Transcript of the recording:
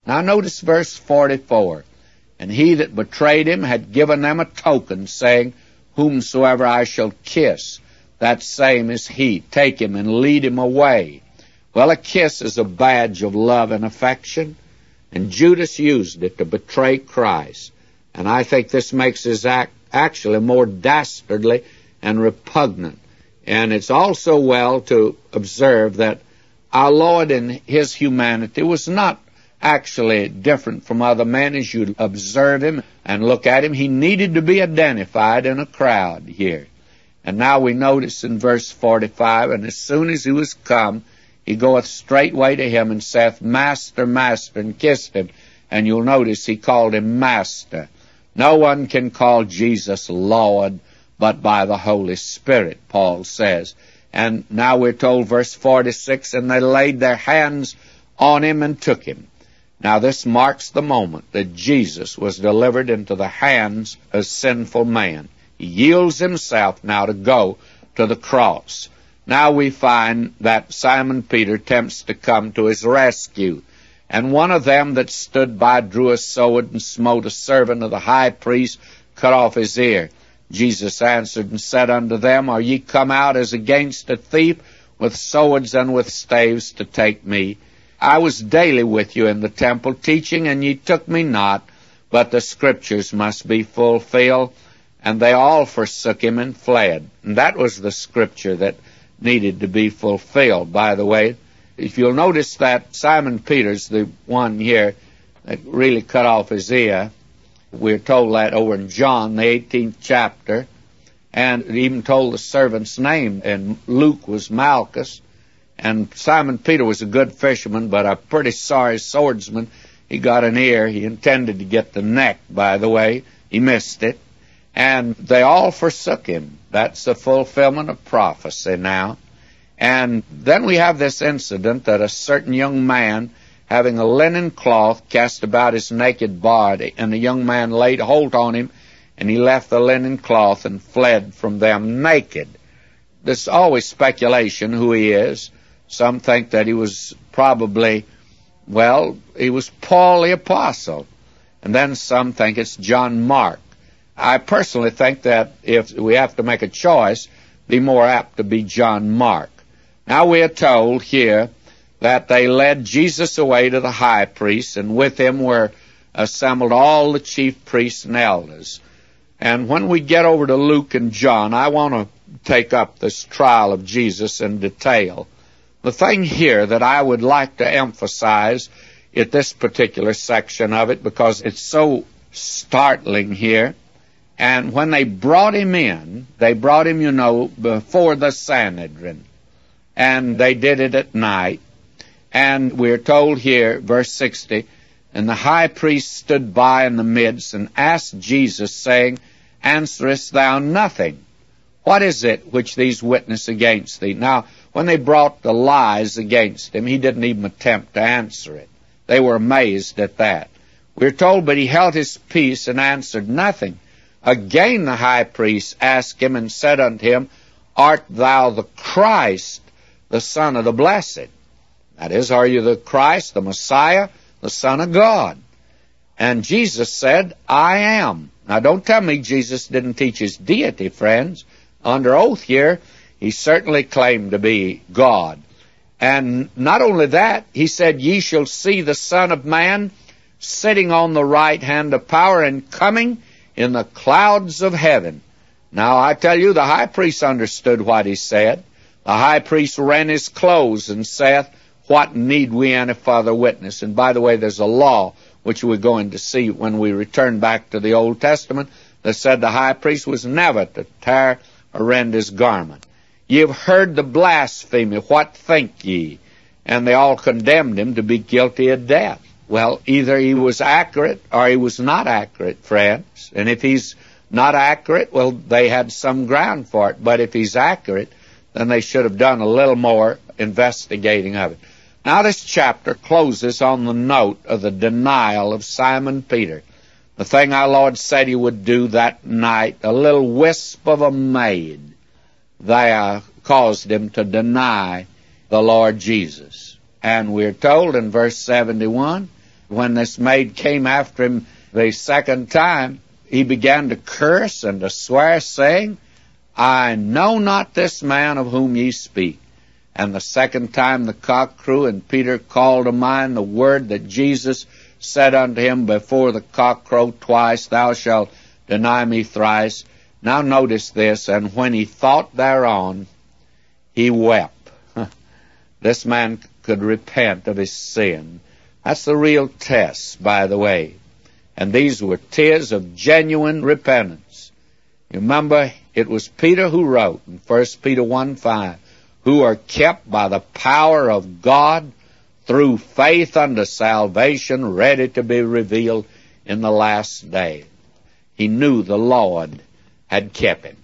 Now notice verse 44. And he that betrayed him had given them a token, saying, Whomsoever I shall kiss, that same is he. Take him and lead him away. Well, a kiss is a badge of love and affection, and Judas used it to betray Christ. And I think this makes his act actually more dastardly and repugnant. And it's also well to observe that our Lord in his humanity was not actually different from other men. As you observe him and look at him, he needed to be identified in a crowd here. And now we notice in verse 45, And as soon as he was come, he goeth straightway to him, and saith, Master, Master, and kissed him. And you'll notice he called him Master. No one can call Jesus Lord but by the Holy Spirit, Paul says. And now we're told, verse 46, And they laid their hands on him and took him. Now this marks the moment that Jesus was delivered into the hands of sinful man. He yields himself now to go to the cross. Now we find that Simon Peter attempts to come to his rescue. And one of them that stood by drew a sword and smote a servant of the high priest, cut off his ear. Jesus answered and said unto them, Are ye come out as against a thief with swords and with staves to take me? I was daily with you in the temple teaching, and ye took me not, but the Scriptures must be fulfilled. And they all forsook him and fled. And that was the Scripture that needed to be fulfilled. By the way, if you'll notice that Simon Peter's the one here that really cut off his ear. We're told that over in John, the 18th chapter, and it even told the servant's name, and Luke was Malchus. And Simon Peter was a good fisherman, but a pretty sorry swordsman. He got an ear. He intended to get the neck, by the way. He missed it. And they all forsook him. That's the fulfillment of prophecy now. And then we have this incident that a certain young man, having a linen cloth cast about his naked body, and the young man laid hold on him, and he left the linen cloth and fled from them naked. There's always speculation who he is. Some think that he was probably, he was Paul the Apostle. And then some think it's John Mark. I personally think that if we have to make a choice, be more apt to be John Mark. Now we are told here that they led Jesus away to the high priest, and with him were assembled all the chief priests and elders. And when we get over to Luke and John, I want to take up this trial of Jesus in detail. The thing here that I would like to emphasize at this particular section of it, because it's so startling here, and when they brought him in, they brought him, before the Sanhedrin, and they did it at night. And we're told here, verse 60, And the high priest stood by in the midst and asked Jesus, saying, Answerest thou nothing? What is it which these witness against thee? Now, when they brought the lies against him, he didn't even attempt to answer it. They were amazed at that. We're told, But he held his peace and answered nothing. Again the high priest asked him and said unto him, Art thou the Christ, the Son of the Blessed? That is, are you the Christ, the Messiah, the Son of God? And Jesus said, I am. Now don't tell me Jesus didn't teach his deity, friends. Under oath here, he certainly claimed to be God. And not only that, he said, Ye shall see the Son of Man sitting on the right hand of power and coming in the clouds of heaven. Now I tell you, the high priest understood what he said. The high priest rent his clothes and saith, What need we any further witness? And by the way, there's a law which we're going to see when we return back to the Old Testament that said the high priest was never to tear or rend his garment. Ye have heard the blasphemy. What think ye? And they all condemned him to be guilty of death. Well, either he was accurate or he was not accurate, friends. And if he's not accurate, well, they had some ground for it. But if he's accurate, then they should have done a little more investigating of it. Now this chapter closes on the note of the denial of Simon Peter. The thing our Lord said he would do that night, a little wisp of a maid there caused him to deny the Lord Jesus. And we're told in verse 71, when this maid came after him the second time, he began to curse and to swear, saying, I know not this man of whom ye speak. And the second time the cock crew, and Peter called to mind the word that Jesus said unto him, Before the cock crow twice, thou shalt deny me thrice. Now notice this, and when he thought thereon, he wept. This man could repent of his sin. That's the real test, by the way. And these were tears of genuine repentance. You remember, it was Peter who wrote in 1 Peter 1:5, who are kept by the power of God through faith unto salvation, ready to be revealed in the last day. He knew the Lord had kept him.